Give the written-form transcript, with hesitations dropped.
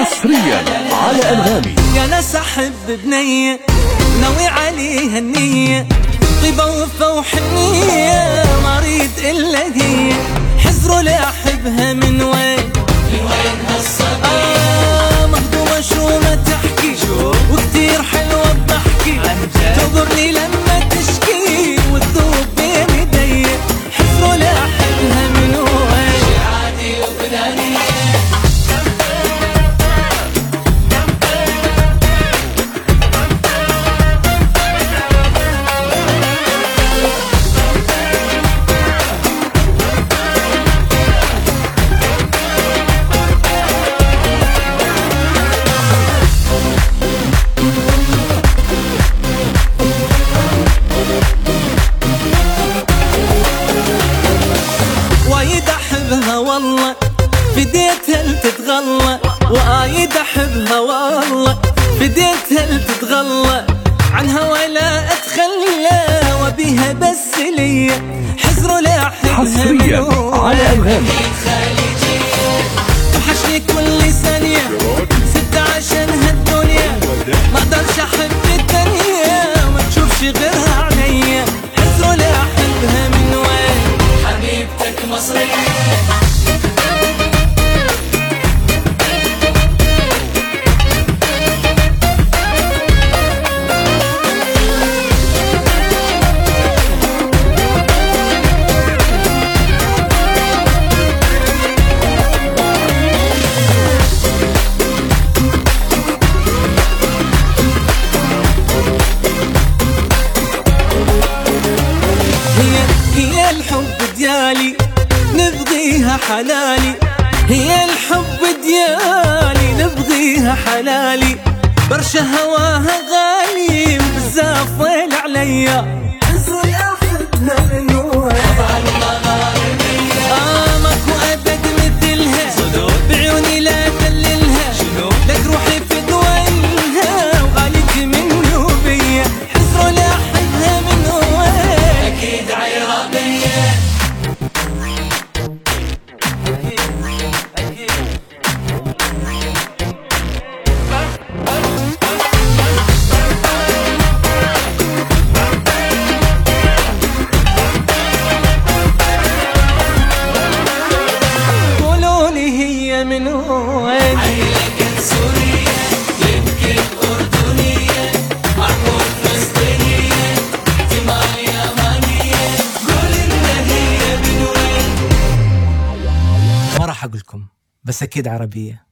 حصريا على أنغامي. يا ناس أحب بنية ناوي عليها النية، طيبة وفا وحنية ما أريد إلا هي. حزروا لأحبها من وين هالصبية، مهضومة شو ما تحكي وكتير حلوة بضحكي، تغرني لما تشكي وتذوب بين ايدي. حزروا لأحبها من وين عادي وبدانية. والله بديتها لتتغلى، وآيد أحبها والله بديتها لتتغلى، عنها ولا أتخلى وبيها بس ليا. حزروا لأحبها حصريا على أنغامي. وحشني كل ثانية ست عشان هالدنيا، ما اقدرش أحب الدنيا ما تشوفش غيرها عليا. حزروا لأحبها من وين حبيبتك مصرية. هي الحب ديالي نبغيها حلالي، هي الحب ديالي نبغيها حلالي، برشا هواها غالي وبزاف ويل عليا. حزروا لأحبها من وين ماكو أبد مثلها، بعيوني لا دللها، لك روحي في دويلها وغاليك مني وبيا. حزروا لأحبها من وين أكيد عربية. من وين عيلك سورية يمكن أردنية معقول فلسطينية احتمال يمانية، قول إن هي من وين. ما راح أقولكم بس أكيد عربية.